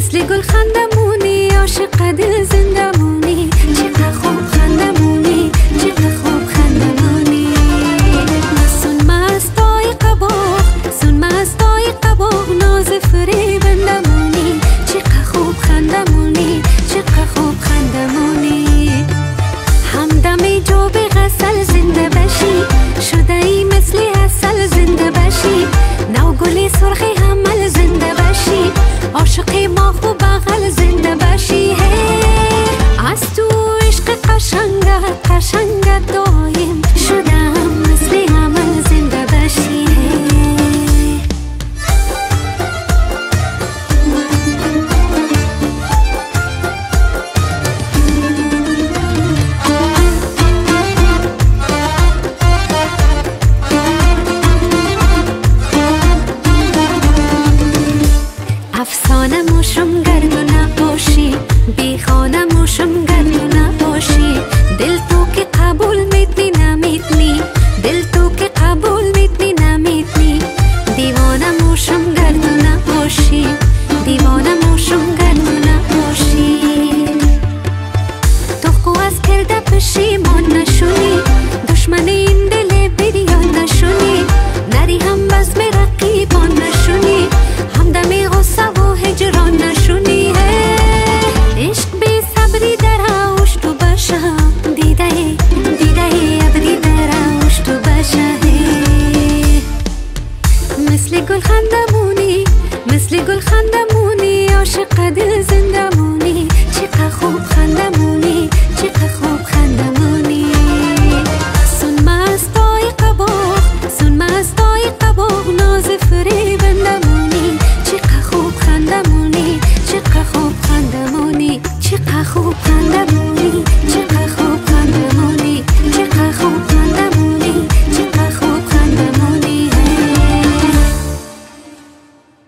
مثل گل خندمونی عاشق دل زندمونی چقدر خوب خندمونی چقدر خوب خندمونی سون مستای قباغ سون مستای قباغ ناز فریبندمونی چقدر خوب خندمونی چقدر خوب خندمونی همدمی جو به غسل زنده بشی شده ای مثل اصل زنده بشی نو گلی سرخی همل زنده بشی عاشقی ما خوب بغل زنده بشی از تو عشق قشنگت قشنگت دایم شدم مثل عمل زنده بشی افسانه موشم گردو نباشی بی خانه موشم گردو نباشی دل تو که قبول میتنی نمیتنی دل تو که قبول میتنی نمیتنی دیوانه موشم گردو نباشی دیوانه موشم گردو نباشی تو خو از کرده پشیمان نشونی دشمن این دل بیریان نشونی نری هم بزم رقیبان نشونی همدمی غصه و هجران نشونی عشق بی صبری در آوش تو باشه دیده ابری در آوش تو باشه مثل گل خندمونی مثل گل خندمونی عاشق دل زندمونی چقدر خوب خندمونی چقدر خوب خندمونی سون مستای قباغ سون مستای قباغ ناز فریبندمونی چقدر خوب خندمونی چقدر خوب خندمونی چقدر خوب خندمونی